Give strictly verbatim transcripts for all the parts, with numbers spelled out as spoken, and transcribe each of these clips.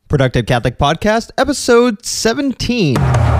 Productive Catholic Podcast, episode seventeen.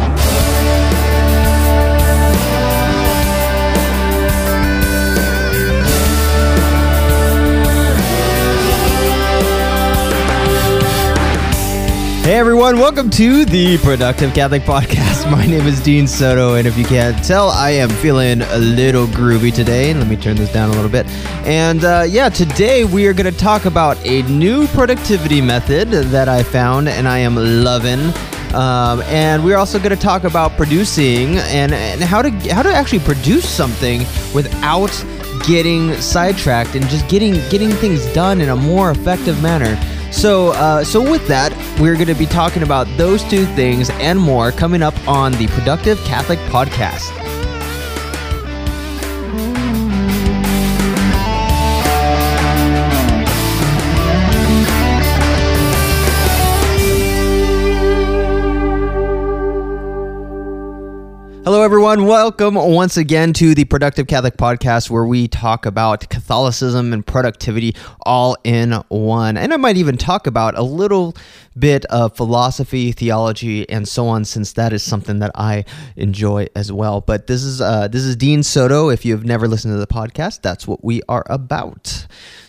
Hey everyone, welcome to the Productive Catholic Podcast. My name is Dean Soto, and if you can't tell, I am feeling a little groovy today. Let me turn this down a little bit. And uh, yeah, today we are going to talk about a new productivity method that I found and I am loving. Um, and we're also going to talk about producing and, and how to how to actually produce something without getting sidetracked and just getting getting things done in a more effective manner. So, uh, so with that, we're going to be talking about those two things and more coming up on the Productive Catholic Podcast. Hello, everyone. Welcome once again to the Productive Catholic Podcast, where we talk about Catholicism and productivity all in one. And I might even talk about a little bit of philosophy, theology, and so on, since that is something that I enjoy as well. But this is uh, this is Dean Soto. If you've never listened to the podcast, that's what we are about.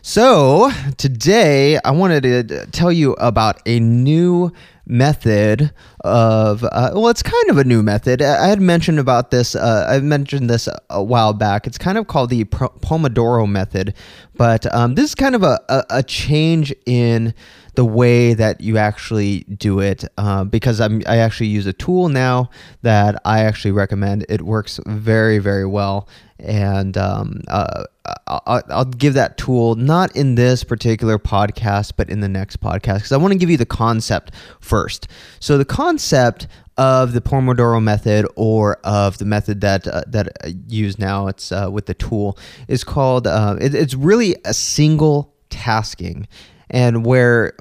So today, I wanted to tell you about a new method of uh, well it's kind of a new method. I had mentioned about this uh, I mentioned this a while back. It's kind of called the Pomodoro method, but um, this is kind of a, a, a change in the way that you actually do it, uh, because I'm, I actually use a tool now that I actually recommend. It works very, very well, and um, uh, I'll, I'll give that tool not in this particular podcast, but in the next podcast, because I want to give you the concept first. So the concept of the Pomodoro method, or of the method that uh, that I use now, it's uh, with the tool, is called, uh, it, it's really a single tasking. And where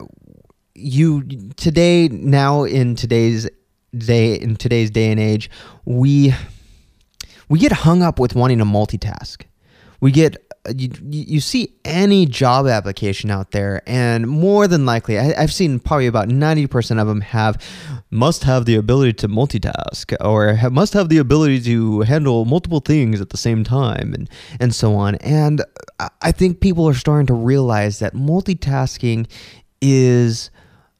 you today, now in today's day, in today's day and age, we we get hung up with wanting to multitask. We get you you see any job application out there, and more than likely, I, I've seen probably about ninety percent of them have must have the ability to multitask, or have, must have the ability to handle multiple things at the same time, and and so on. And I think people are starting to realize that multitasking is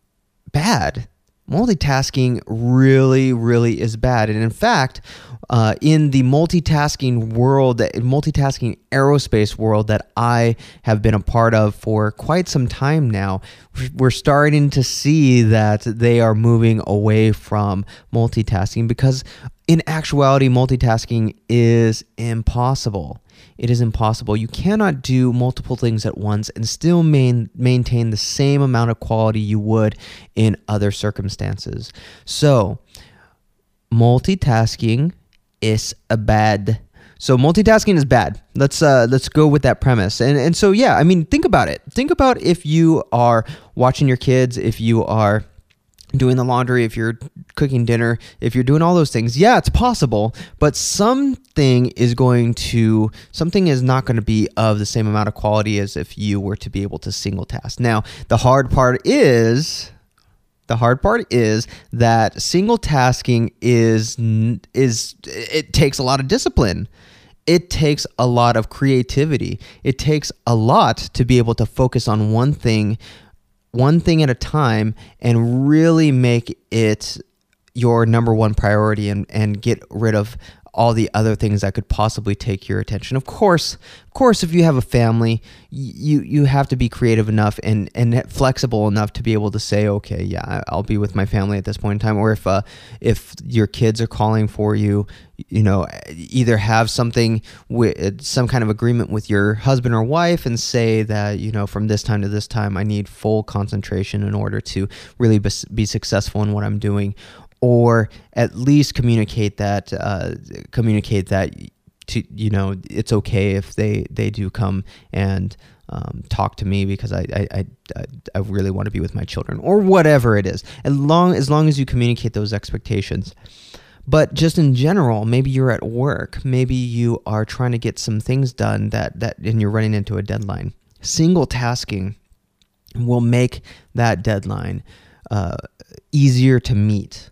bad. Multitasking really, really is bad. And in fact, uh, in the multitasking world, multitasking aerospace world that I have been a part of for quite some time now, we're starting to see that they are moving away from multitasking, because in actuality, multitasking is impossible. It is impossible. You cannot do multiple things at once and still main, maintain the same amount of quality you would in other circumstances. So, multitasking is a bad. So multitasking is bad. Let's uh, let's go with that premise. And and so yeah, I mean, think about it. Think about if you are watching your kids, if you are doing the laundry, if you're cooking dinner, if you're doing all those things. Yeah, it's possible, but something is going to, something is not going to be of the same amount of quality as if you were to be able to single task. Now, the hard part is, the hard part is that single tasking is, is, it takes a lot of discipline. It takes a lot of creativity. It takes a lot to be able to focus on one thing one thing at a time and really make it your number one priority, and, and get rid of all the other things that could possibly take your attention. Of course, of course, if you have a family, you you have to be creative enough and, and flexible enough to be able to say, okay, yeah, I'll be with my family at this point in time. Or if uh, if your kids are calling for you, you know, either have something with some kind of agreement with your husband or wife and say that, you know, from this time to this time, I need full concentration in order to really be successful in what I'm doing. Or at least communicate that, uh, communicate that, to, you know, it's okay if they, they do come and um, talk to me, because I, I, I, I really want to be with my children, or whatever it is. As long, as long as you communicate those expectations. But just in general, maybe you're at work, maybe you are trying to get some things done that, that and you're running into a deadline. Single tasking will make that deadline uh, easier to meet.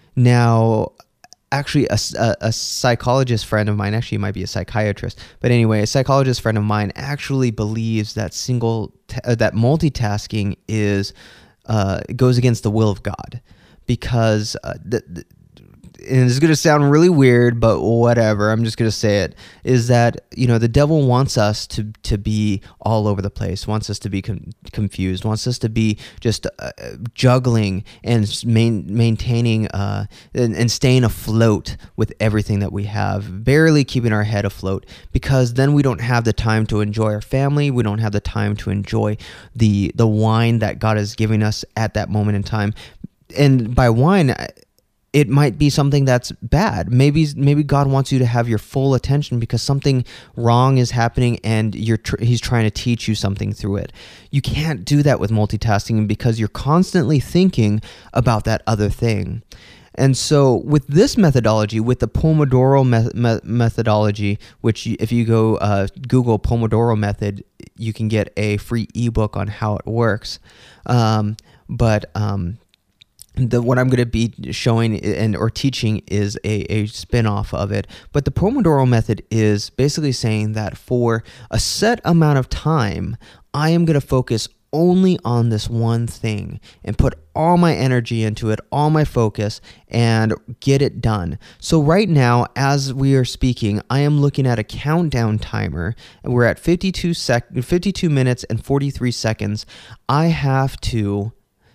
Now, actually, a, a, a psychologist friend of mine, actually, it might be a psychiatrist, but anyway, a psychologist friend of mine actually believes that single t- uh, that multitasking is uh, goes against the will of God, because uh, the, the and it's going to sound really weird, but whatever, I'm just going to say it, is that, you know, the devil wants us to, to be all over the place, wants us to be com- confused, wants us to be just uh, juggling and main, maintaining uh, and, and staying afloat with everything that we have, barely keeping our head afloat, because then we don't have the time to enjoy our family, we don't have the time to enjoy the, the wine that God is giving us at that moment in time. And by wine, it might be something that's bad. Maybe maybe God wants you to have your full attention because something wrong is happening and you're tr- he's trying to teach you something through it. You can't do that with multitasking because you're constantly thinking about that other thing. And so with this methodology, with the Pomodoro me- me- methodology, which you, if you go uh, Google Pomodoro method, you can get a free ebook on how it works. Um, but... Um, The, what I'm going to be showing and or teaching is a, a spin-off of it. But the Pomodoro method is basically saying that for a set amount of time, I am going to focus only on this one thing and put all my energy into it, all my focus, and get it done. So right now, as we are speaking, I am looking at a countdown timer, and we're at fifty-two sec- fifty-two minutes and forty-three seconds. I have to...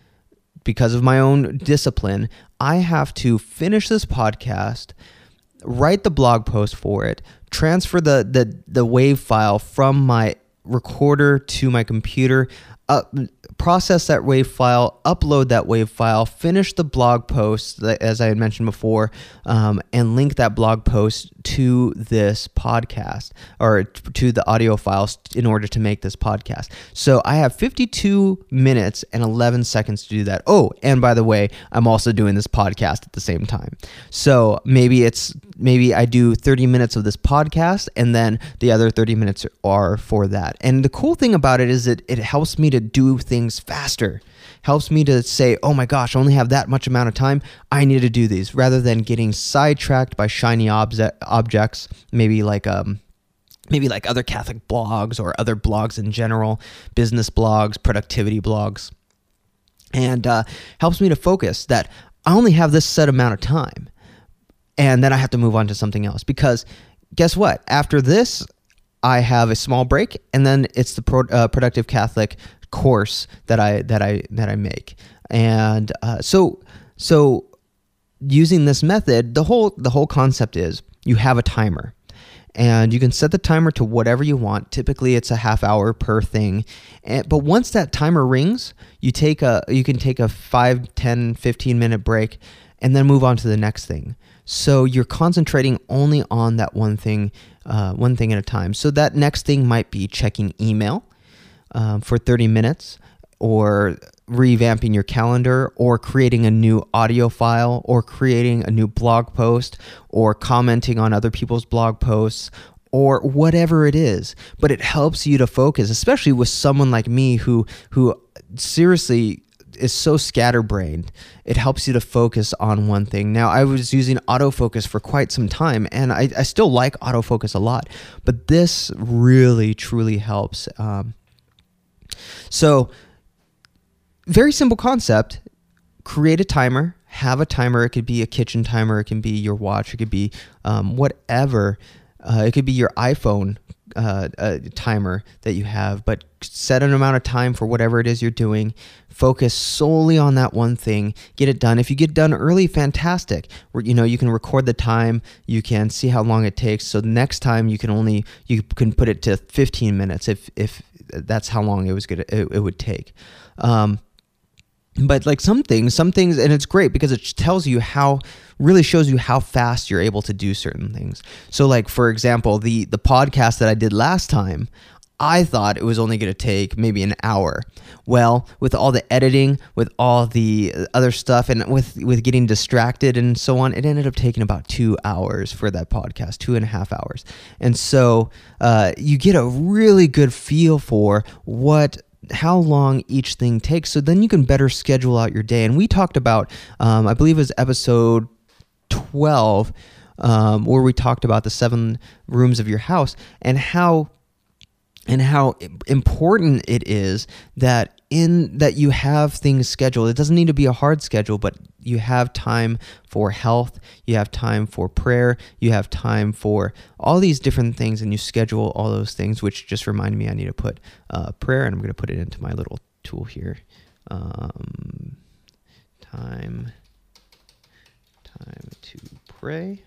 because of my own discipline, I have to finish this podcast, write the blog post for it, transfer the the, the WAV file from my recorder to my computer, uh, process that WAV file, upload that WAV file, finish the blog post, as I had mentioned before, um, and link that blog post to this podcast or to the audio files in order to make this podcast. So I have fifty-two minutes and eleven seconds to do that. Oh, and by the way, I'm also doing this podcast at the same time. So maybe it's maybe I do thirty minutes of this podcast and then the other thirty minutes are for that. And the cool thing about it is that it helps me to do things faster. Helps me to say, oh my gosh, I only have that much amount of time. I need to do these, rather than getting sidetracked by shiny obje- objects, maybe like um, maybe like other Catholic blogs or other blogs in general, business blogs, productivity blogs, and uh, helps me to focus that I only have this set amount of time, and then I have to move on to something else. Because guess what? After this, I have a small break, and then it's the pro- uh, Productive Catholic course that I that I that I make. And uh, so so using this method, the whole the whole concept is you have a timer, and you can set the timer to whatever you want. Typically, it's a half hour per thing. And, but once that timer rings, you take a you can take a five, ten, fifteen minute break, and then move on to the next thing. So you're concentrating only on that one thing, uh, one thing at a time. So that next thing might be checking email um, for thirty minutes, or revamping your calendar, or creating a new audio file, or creating a new blog post, or commenting on other people's blog posts, or whatever it is. But it helps you to focus, especially with someone like me who who seriously is so scatterbrained. It helps you to focus on one thing. Now, I was using autofocus for quite some time, and I, I still like autofocus a lot, but this really, truly helps. Um, so, very simple concept. Create a timer. Have a timer. It could be a kitchen timer. It can be your watch. It could be um, whatever. Uh, it could be your iPhone uh, uh, timer that you have, but set an amount of time for whatever it is you're doing. Focus solely on that one thing. Get it done. If you get done early, fantastic. You know, you can record the time. You can see how long it takes. So next time you can only you can put it to fifteen minutes if if that's how long it was gonna it, it would take. Um, But like some things, some things, and it's great because it tells you how, really shows you how fast you're able to do certain things. So like, for example, the, the podcast that I did last time, I thought it was only going to take maybe an hour. Well, with all the editing, with all the other stuff, and with, with getting distracted and so on, it ended up taking about two hours for that podcast, two and a half hours. And so uh, you get a really good feel for what how long each thing takes, so then you can better schedule out your day. And we talked about, um, I believe it was episode twelve, um, where we talked about the seven rooms of your house and how and how important it is that in that you have things scheduled. It doesn't need to be a hard schedule, but you have time for health, you have time for prayer, you have time for all these different things, and you schedule all those things, which just reminded me I need to put uh, prayer, and I'm going to put it into my little tool here. Um, time, time to pray.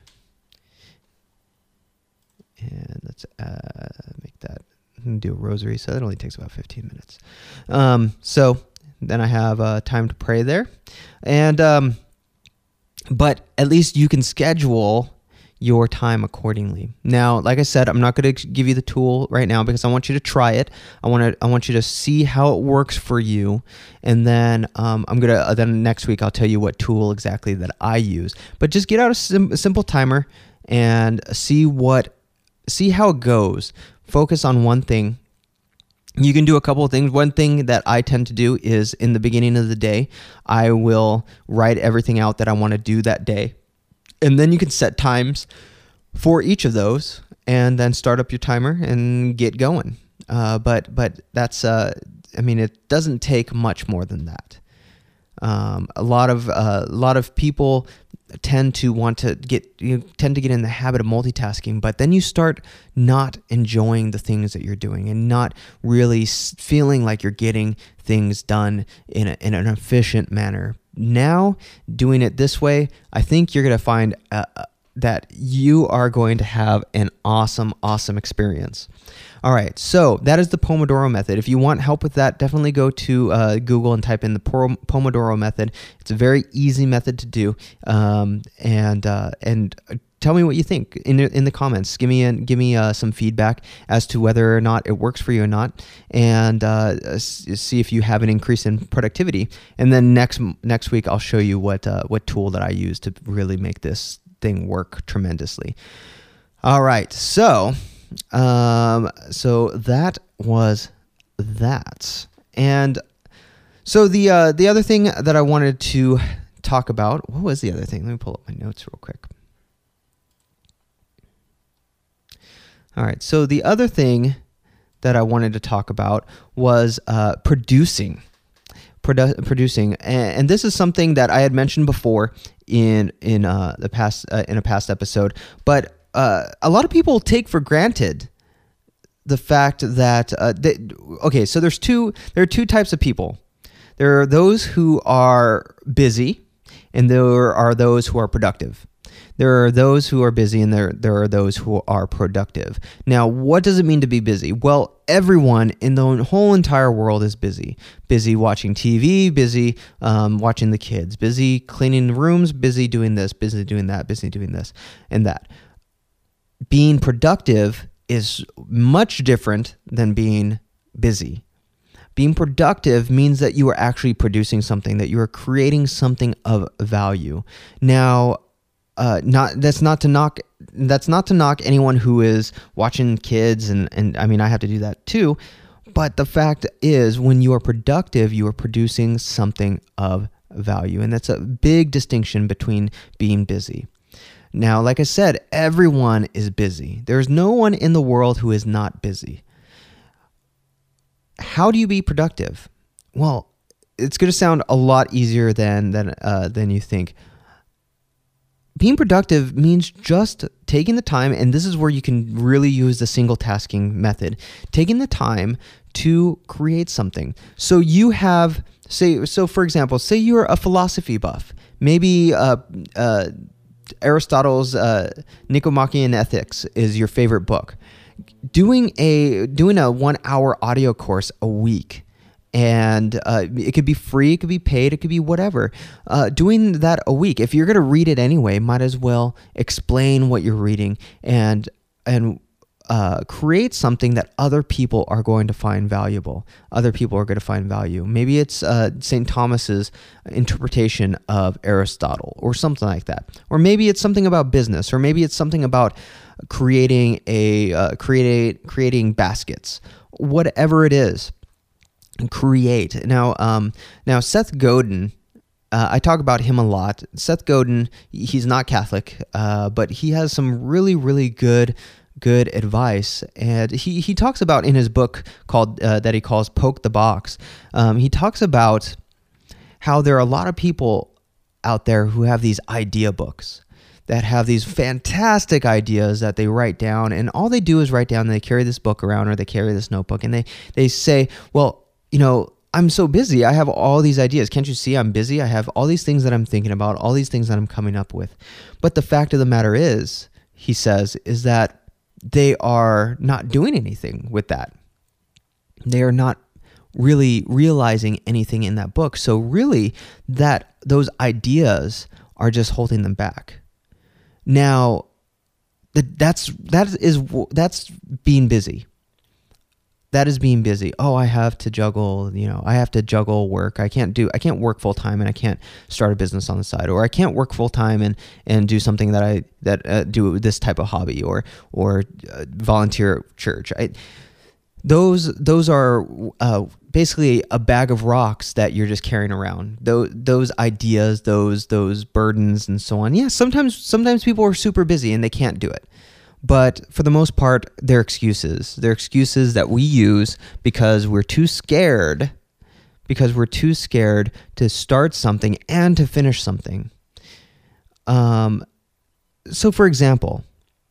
And let's uh, make that, do a rosary. So that only takes about fifteen minutes. Um, so then I have uh, time to pray there. And, um, but at least you can schedule your time accordingly. Now, like I said, I'm not going to give you the tool right now because I want you to try it. I want to, I want you to see how it works for you. And then um, I'm going to, uh, then next week I'll tell you what tool exactly that I use. But just get out a, sim- a simple timer and see what, see how it goes. Focus on one thing. You can do a couple of things. One thing that I tend to do is in the beginning of the day, I will write everything out that I want to do that day. And then you can set times for each of those and then start up your timer and get going. Uh, but but that's, uh, I mean, it doesn't take much more than that. Um, a lot of uh, a lot of people tend to want to get you know, tend to get in the habit of multitasking, but then you start not enjoying the things that you're doing and not really feeling like you're getting things done in a, in an efficient manner. Now, doing it this way, I think you're going to find uh, that you are going to have an awesome, awesome experience. All right, so that is the Pomodoro method. If you want help with that, definitely go to uh, Google and type in the Pomodoro method. It's a very easy method to do, um, and uh, and tell me what you think in the, in the comments. Give me an, give me uh, some feedback as to whether or not it works for you or not, and uh, see if you have an increase in productivity. And then next next week, I'll show you what uh, what tool that I use to really make this thing work tremendously. All right, so. Um, so that was that. And so the, uh, the other thing that I wanted to talk about, what was the other thing? Let me pull up my notes real quick. All right. So the other thing that I wanted to talk about was, uh, producing, Produ- producing. And, and this is something that I had mentioned before in, in, uh, the past, uh, in a past episode, but Uh, a lot of people take for granted the fact that uh, they, okay, so there's two there are two types of people. There are those who are busy, and there are those who are productive. There are those who are busy, and there there are those who are productive. Now, what does it mean to be busy? Well, everyone in the whole entire world is busy. Busy watching T V, busy um, watching the kids, busy cleaning rooms, busy doing this, busy doing that, busy doing this and that. Being productive is much different than being busy. Being productive means that you are actually producing something, that you are creating something of value. Now, uh, not that's not to knock that's not to knock anyone who is watching kids, and and I mean I have to do that too. But the fact is, when you are productive, you are producing something of value, and that's a big distinction between being busy. Now, like I said, everyone is busy. There's no one in the world who is not busy. How do you be productive? Well, it's going to sound a lot easier than than uh, than you think. Being productive means just taking the time, and this is where you can really use the single tasking method. Taking the time to create something. So you have, say, so for example, say you're a philosophy buff. Maybe uh, uh, Aristotle's uh, Nicomachean Ethics is your favorite book. Doing a doing a one hour audio course a week, and uh, it could be free, it could be paid, it could be whatever. Uh, doing that a week, if you're going to read it anyway, might as well explain what you're reading and and uh, create something that other people are going to find valuable. Other people are going to find value. Maybe it's uh, Saint Thomas's interpretation of Aristotle or something like that. Or maybe it's something about business, or maybe it's something about creating a uh, create creating baskets. Whatever it is, create. Now, um, now Seth Godin, uh, I talk about him a lot. Seth Godin, he's not Catholic, uh, but he has some really, really good, good advice. And he, he talks about in his book called, uh, that he calls Poke the Box. Um, he talks about how there are a lot of people out there who have these idea books that have these fantastic ideas that they write down, and all they do is write down, and they carry this book around, or they carry this notebook, and they, they say, well, you know, I'm so busy. I have all these ideas. Can't you see I'm busy? I have all these things that I'm thinking about, all these things that I'm coming up with. But the fact of the matter is, he says, is that they are not doing anything with that. They are not really realizing anything in that book. So really, that those ideas are just holding them back. Now, that that's that is that's being busy. That is being busy. Oh, I have to juggle, you know, I have to juggle work. I can't do, I can't work full time, and I can't start a business on the side, or I can't work full time and, and do something that I, that uh, do this type of hobby, or, or uh, volunteer at church. I, those, those are uh, basically a bag of rocks that you're just carrying around. Those, those ideas, those, those burdens and so on. Yeah. Sometimes, sometimes people are super busy and they can't do it. But for the most part, they're excuses. They're excuses that we use because we're too scared, because we're too scared to start something and to finish something. Um, so, for example,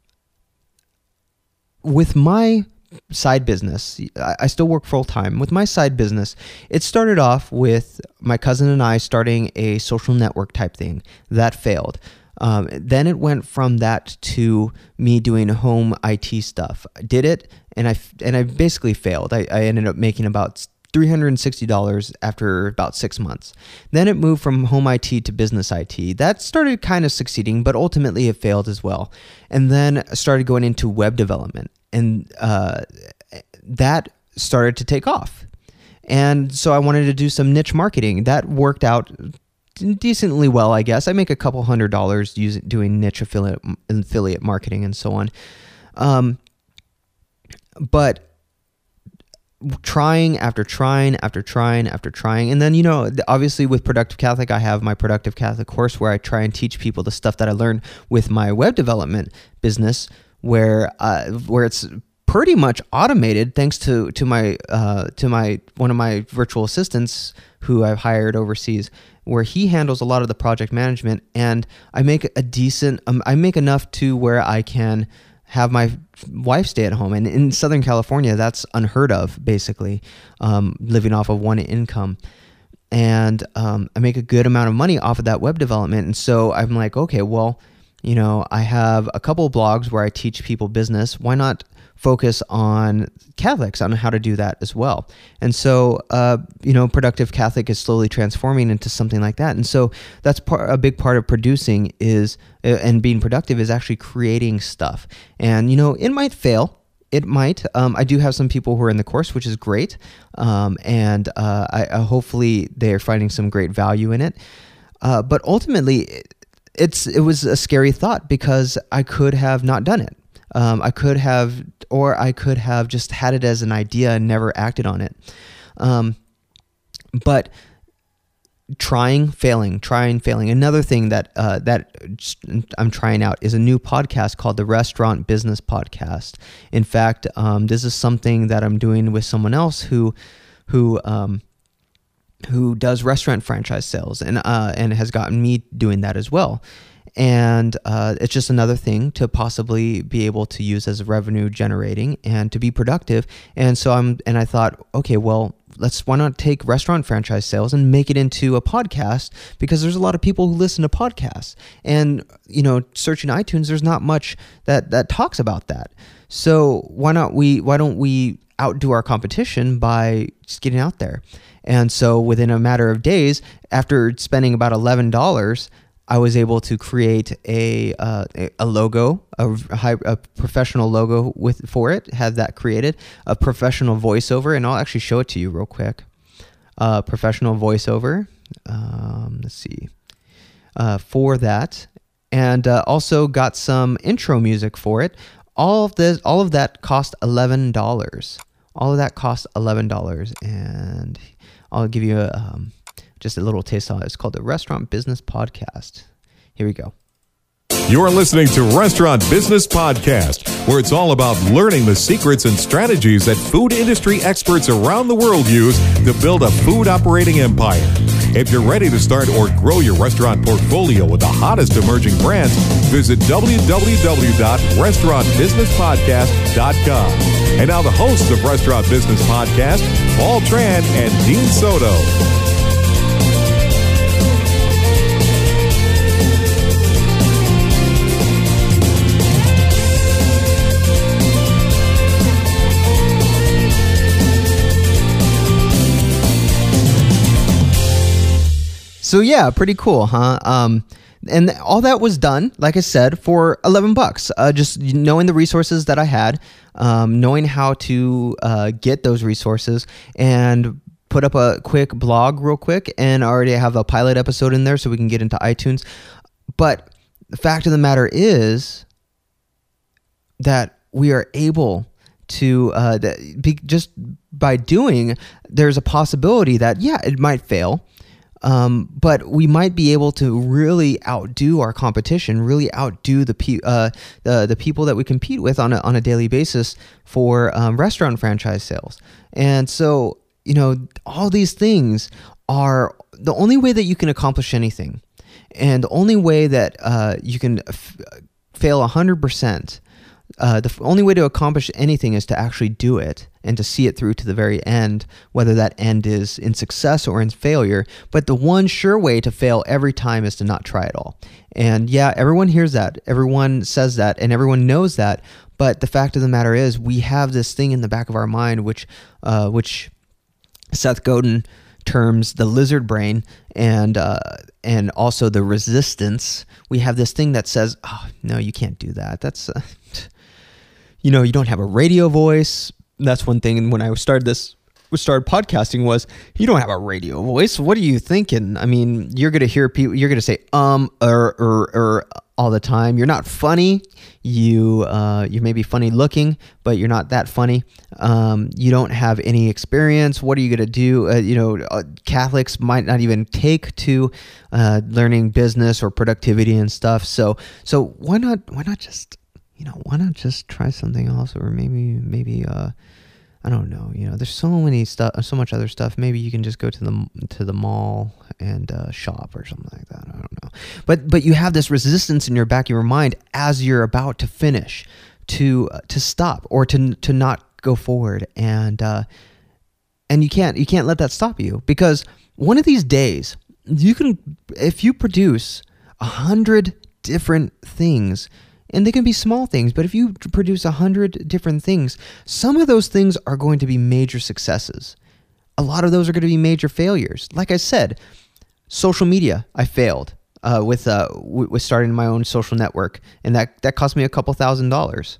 with my side business, I, I still work full time. With my side business, it started off with my cousin and I starting a social network type thing. That failed. Um, then it went from that to me doing home I T stuff. I did it, and I and I basically failed. I, I ended up making about three hundred sixty dollars after about six months. Then it moved from home I T to business I T. That started kind of succeeding, but ultimately it failed as well. And then I started going into web development, and uh, that started to take off. And so I wanted to do some niche marketing. That worked out decently well, I guess. I make a couple hundred dollars using doing niche affiliate affiliate marketing and so on. Um, but trying after trying after trying after trying, and then, you know, obviously with Productive Catholic, I have my Productive Catholic course where I try and teach people the stuff that I learned with my web development business, where uh, where it's pretty much automated thanks to to my uh, to my one of my virtual assistants who I've hired overseas, where he handles a lot of the project management, and I make a decent, um, I make enough to where I can have my wife stay at home. And in Southern California, that's unheard of, basically, um, living off of one income. And um, I make a good amount of money off of that web development. And so I'm like, okay, well, you know, I have a couple of blogs where I teach people business. Why not focus on Catholics, on how to do that as well? And so, uh, you know, Productive Catholic is slowly transforming into something like that. And so that's part, a big part of producing is, uh, and being productive is actually creating stuff. And, you know, it might fail. It might. Um, I do have some people who are in the course, which is great. Um, and uh, I, I hopefully they're finding some great value in it. Uh, but ultimately, it, it's it was a scary thought because I could have not done it. Um, I could have, or I could have just had it as an idea and never acted on it. Um, but trying, failing, trying, failing. Another thing that uh, that I'm trying out is a new podcast called the Restaurant Business Podcast. In fact, um, this is something that I'm doing with someone else who, who, um, who does restaurant franchise sales, and uh, and has gotten me doing that as well. And uh, it's just another thing to possibly be able to use as revenue generating and to be productive. And so I'm, and I thought, okay, well, let's, why not take restaurant franchise sales and make it into a podcast? Because there's a lot of people who listen to podcasts, and, you know, searching iTunes, there's not much that, that talks about that. So why not we, why don't we outdo our competition by just getting out there? And so within a matter of days, after spending about eleven dollars, I was able to create a uh, a logo, a, high, a professional logo with for it. Have that created, a professional voiceover, and I'll actually show it to you real quick. Uh, professional voiceover. Um, let's see, uh, for that, and uh, also got some intro music for it. All of this, all of that cost eleven dollars. All of that costs eleven dollars, and I'll give you a, um, just a little taste of it. It's called the Restaurant Business Podcast. Here we go. You're listening to Restaurant Business Podcast, where it's all about learning the secrets and strategies that food industry experts around the world use to build a food operating empire. If you're ready to start or grow your restaurant portfolio with the hottest emerging brands, visit w w w dot restaurant business podcast dot com. And now the hosts of Restaurant Business Podcast, Paul Tran and Dean Soto. So yeah, pretty cool, huh? Um, and all that was done, like I said, for eleven bucks. Uh, just knowing the resources that I had, um, knowing how to uh, get those resources, and put up a quick blog real quick, and already have a pilot episode in there so we can get into iTunes. But the fact of the matter is that we are able to, uh, that be, just by doing, there's a possibility that, yeah, it might fail. Um, but we might be able to really outdo our competition, really outdo the pe- uh, the the people that we compete with on a on a daily basis for um, restaurant franchise sales. And so, you know, all these things are the only way that you can accomplish anything, and the only way that uh, you can f- fail one hundred percent. Uh, the f- only way to accomplish anything is to actually do it and to see it through to the very end, whether that end is in success or in failure. But the one sure way to fail every time is to not try at all. And yeah, everyone hears that, everyone says that, and everyone knows that. But the fact of the matter is, we have this thing in the back of our mind, which, uh, which Seth Godin terms the lizard brain, and uh, and also the resistance. We have this thing that says, "Oh no, you can't do that. That's." Uh, You know, you don't have a radio voice. That's one thing. And when I started this, started podcasting, was you don't have a radio voice. What are you thinking? I mean, you're gonna hear people. You're gonna say um or or or all the time. You're not funny. You uh you may be funny looking, but you're not that funny. Um, you don't have any experience. What are you gonna do? Uh, you know, uh, Catholics might not even take to uh, learning business or productivity and stuff. So so why not why not just You know, why not just try something else, or maybe, maybe, uh, I don't know. You know, there's so many stuff, so much other stuff. Maybe you can just go to the to the mall and uh, shop or something like that. I don't know. But but you have this resistance in your back of your mind as you're about to finish, to uh, to stop or to to not go forward, and uh, and you can't you can't let that stop you, because one of these days you can, if you produce a hundred different things. And they can be small things, but if you produce a hundred different things, some of those things are going to be major successes. A lot of those are going to be major failures. Like I said, social media, I failed uh, with uh, w- with starting my own social network, and that, that cost me a couple thousand dollars.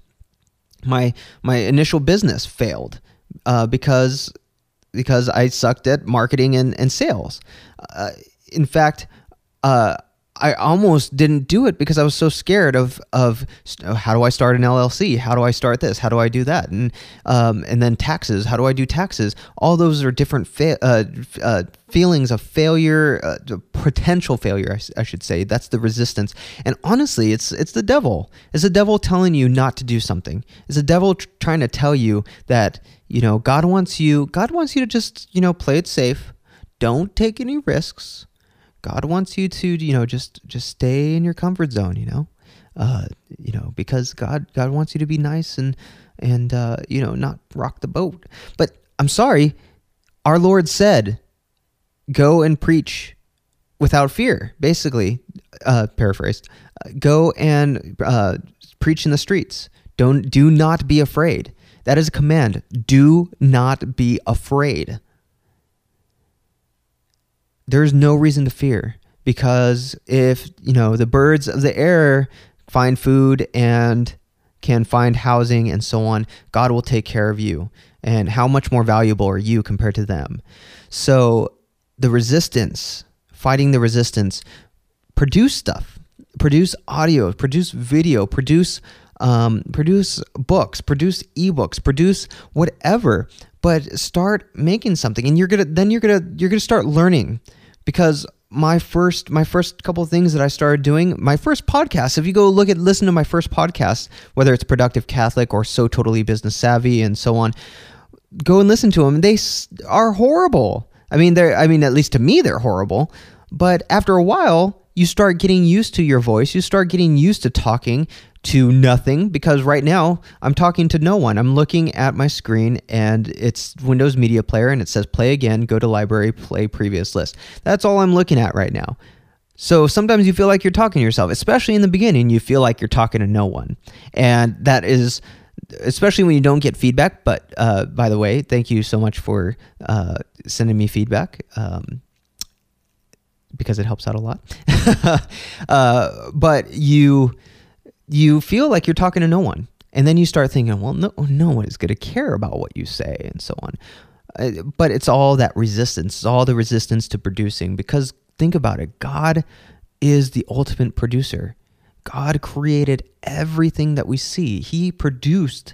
My my initial business failed uh, because because I sucked at marketing and and sales. Uh, in fact. Uh, I almost didn't do it because I was so scared of of how do I start an L L C? How do I start this? How do I do that? And um, and then taxes. How do I do taxes? All those are different fa- uh, uh, feelings of failure, uh, potential failure, I, I should say. That's the resistance. And honestly, it's it's the devil. It's the devil telling you not to do something. It's the devil tr- trying to tell you that, you know, God wants you. God wants you to just, you know, play it safe. Don't take any risks. God wants you to, you know, just just stay in your comfort zone, you know, uh, you know, because God God wants you to be nice and and uh, you know, not rock the boat. But I'm sorry, our Lord said, "Go and preach without fear." Basically, uh, paraphrased, go and uh, preach in the streets. Don't do not be afraid. That is a command. Do not be afraid. There's no reason to fear, because if, you know, the birds of the air find food and can find housing and so on, God will take care of you. And how much more valuable are you compared to them? So the resistance, fighting the resistance, produce stuff, produce audio, produce video, produce um, produce books, produce ebooks, produce whatever. But start making something, and you're gonna then you're gonna you're gonna start learning. Because my first my first couple of things that I started doing, my first podcast, if you go look at listen to my first podcast, whether it's Productive Catholic or So Totally Business Savvy and so on, go and listen to them. They are horrible. I mean, they're I mean, at least to me, they're horrible. But after a while, you start getting used to your voice. You start getting used to talking to nothing, because right now I'm talking to no one. I'm looking at my screen and it's Windows Media Player and it says play again, go to library, play previous list. That's all I'm looking at right now. So sometimes you feel like you're talking to yourself, especially in the beginning, you feel like you're talking to no one. And that is, especially when you don't get feedback. But uh, by the way, thank you so much for uh, sending me feedback. Um, because it helps out a lot. uh, but you you feel like you're talking to no one. And then you start thinking, well, no, no one is going to care about what you say and so on. Uh, but it's all that resistance. It's all the resistance to producing. Because think about it. God is the ultimate producer. God created everything that we see. He produced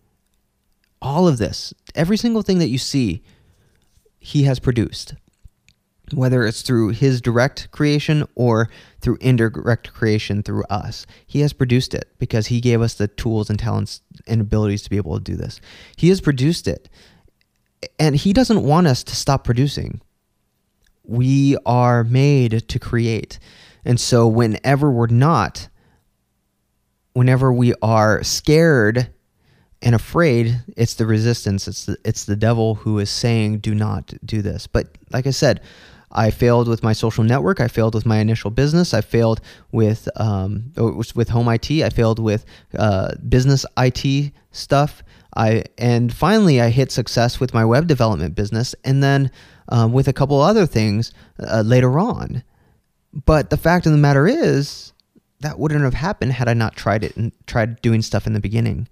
all of this. Every single thing that you see, he has produced. Whether it's through his direct creation or through indirect creation through us. He has produced it because he gave us the tools and talents and abilities to be able to do this. He has produced it. And he doesn't want us to stop producing. We are made to create. And so whenever we're not, whenever we are scared and afraid, it's the resistance. It's the, it's the devil who is saying, do not do this. But like I said, I failed with my social network. I failed with my initial business. I failed with um, with home I T. I failed with uh, business I T stuff. I and finally I hit success with my web development business, and then um, with a couple other things uh, later on. But the fact of the matter is, that wouldn't have happened had I not tried it and tried doing stuff in the beginning.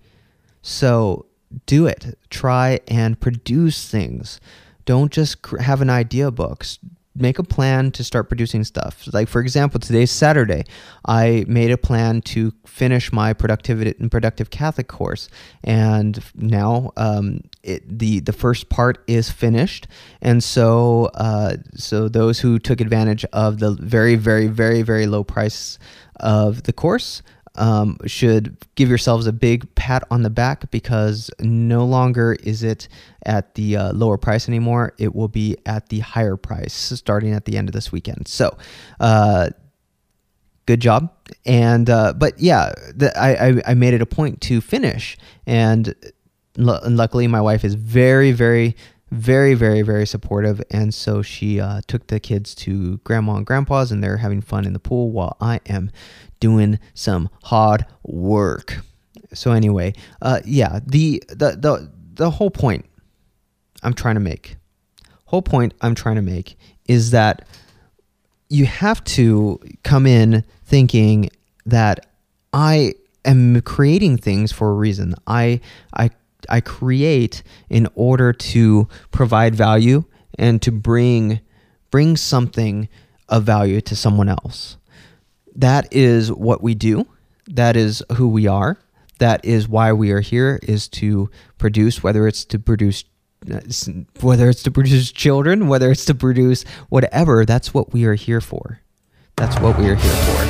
So do it. Try and produce things. Don't just have an idea book. Make a plan to start producing stuff. Like, for example, today's Saturday. I made a plan to finish my productivity and Productive Catholic course, and now um, it, the the first part is finished. And so, uh, so those who took advantage of the very, very, very, very low price of the course Um, should give yourselves a big pat on the back, because no longer is it at the uh, lower price anymore. It will be at the higher price starting at the end of this weekend. So, uh, good job. And uh, but yeah, the, I, I I made it a point to finish, and, l- and luckily my wife is very very. Very, very, very supportive. And so she uh, took the kids to grandma and grandpa's, and they're having fun in the pool while I am doing some hard work. So anyway, uh, yeah, the, the, the, the whole point I'm trying to make, whole point I'm trying to make is that you have to come in thinking that I am creating things for a reason. I, I, I create in order to provide value and to bring bring something of value to someone else. That is what we do. That is who we are. That is why we are here, is to produce, whether it's to produce whether it's to produce children, whether it's to produce whatever. That's what we are here for. That's what we are here for.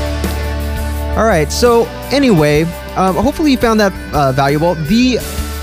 All right. So anyway, um, hopefully you found that uh, valuable. The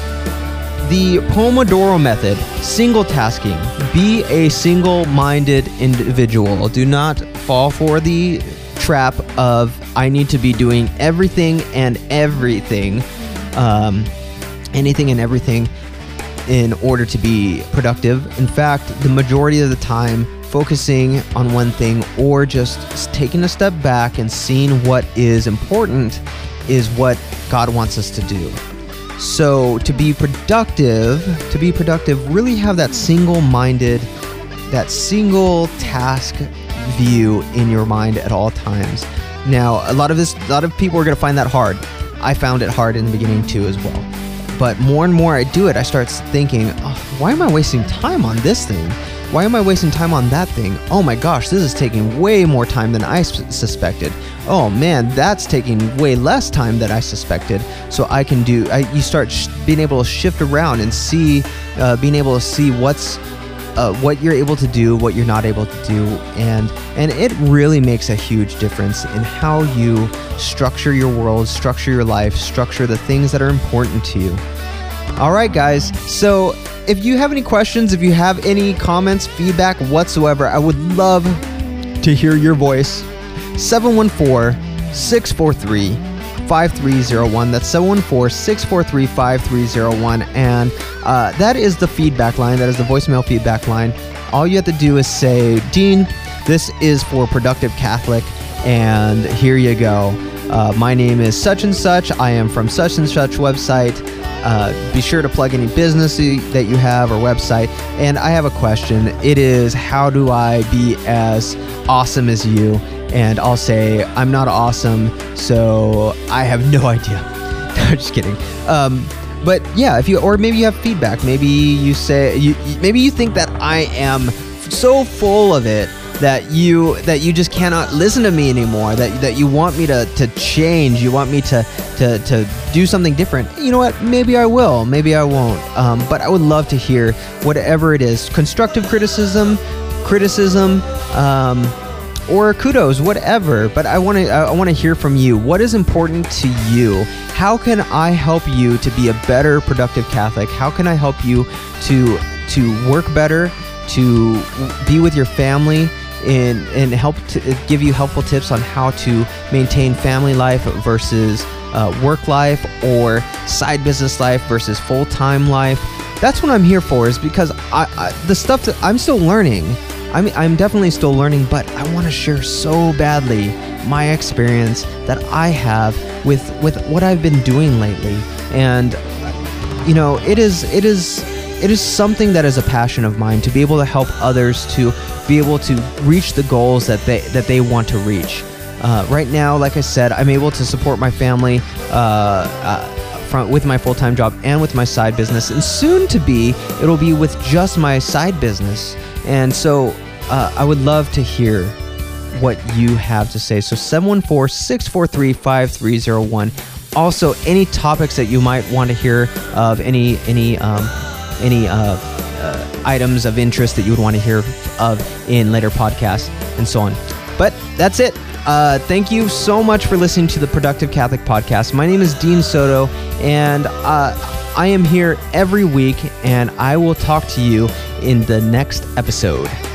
The Pomodoro method, single tasking. Be a single-minded individual. Do not fall for the trap of I need to be doing everything and everything, um, anything and everything in order to be productive. In fact, the majority of the time, focusing on one thing or just taking a step back and seeing what is important is what God wants us to do. So to be productive, to be productive, really have that single-minded, that single task view in your mind at all times. Now, a lot of this, a lot of people are going to find that hard. I found it hard in the beginning too as well. But more and more I do it, I start thinking, oh, why am I wasting time on this thing why am I wasting time on that thing? Oh my gosh, this is taking way more time than I s- suspected. Oh man, that's taking way less time than I suspected. So I can do, I, you start sh- being able to shift around and see, uh, being able to see what's, uh, what you're able to do, what you're not able to do. And, and it really makes a huge difference in how you structure your world, structure your life, structure the things that are important to you. All right, guys. So if you have any questions, if you have any comments, feedback whatsoever, I would love to hear your voice. seven one four, six four three, five three zero one. That's seven one four, six four three, five three zero one. And uh, that is the feedback line. That is the voicemail feedback line. All you have to do is say, Dean, this is for Productive Catholic, and here you go. Uh, my name is such and such. I am from such and such website. Uh, be sure to plug any business that you have or website. And I have a question. It is, how do I be as awesome as you? And I'll say, I'm not awesome, so I have no idea. I'm just kidding. Um, but yeah, if you, or maybe you have feedback. Maybe you say, you, maybe you think that I am so full of it that you that you just cannot listen to me anymore, that that you want me to to change, you want me to to to do something different. You know what? Maybe I will, maybe I won't. Um, but I would love to hear whatever it is, constructive criticism, criticism, um, or kudos, whatever. But I want to I want to hear from you. What is important to you? How can I help you to be a better productive Catholic? How can I help you to to work better, to be with your family, and and help to give you helpful tips on how to maintain family life versus uh, work life, or side business life versus full-time life? That's what I'm here for, is because I, I the stuff that I'm still learning. I'm I'm definitely still learning, but I want to share so badly my experience that I have with with what I've been doing lately. And you know, it is it is It is something that is a passion of mine, to be able to help others to be able to reach the goals that they that they want to reach. Uh, right now, like I said, I'm able to support my family uh, uh, from, with my full-time job and with my side business, and soon to be, it'll be with just my side business. And so uh, I would love to hear what you have to say. So seven one four, six four three, five three zero one. Also, any topics that you might want to hear of, any any um, any uh, uh, items of interest that you would want to hear of in later podcasts, and so on. But that's it. Uh, thank you so much for listening to the Productive Catholic Podcast. My name is Dean Soto, and uh, I am here every week, and I will talk to you in the next episode.